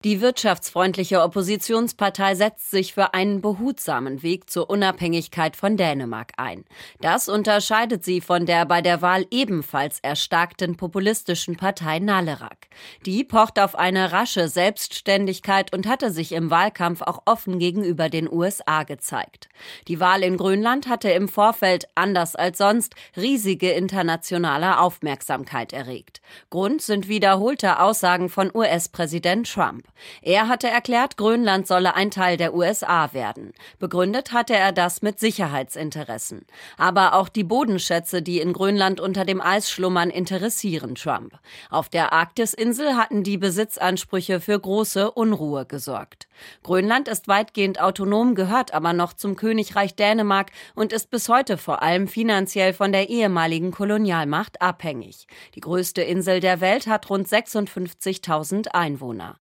Die wirtschaftsfreundliche Oppositionspartei setzt sich für einen behutsamen Weg zur Unabhängigkeit von Dänemark ein. Das unterscheidet sie von der bei der Wahl ebenfalls erstarkten populistischen Partei Naleraq. Die pocht auf eine rasche Selbstständigkeit und hatte sich im Wahlkampf auch offen gegenüber den USA gezeigt. Die Wahl in Grönland hatte im Vorfeld, anders als sonst, riesige internationale Aufmerksamkeit erregt. Grund sind wiederholte Aussagen von US-Präsident Trump. Er hatte erklärt, Grönland solle ein Teil der USA werden. Begründet hatte er das mit Sicherheitsinteressen. Aber auch die Bodenschätze, die in Grönland unter dem Eis schlummern, interessieren Trump. Auf der Arktisinsel hatten die Besitzansprüche für große Unruhe gesorgt. Grönland ist weitgehend autonom, gehört aber noch zum Königreich Dänemark und ist bis heute vor allem finanziell von der ehemaligen Kolonialmacht abhängig. Die größte Insel der Welt hat rund 56.000 Einwohner.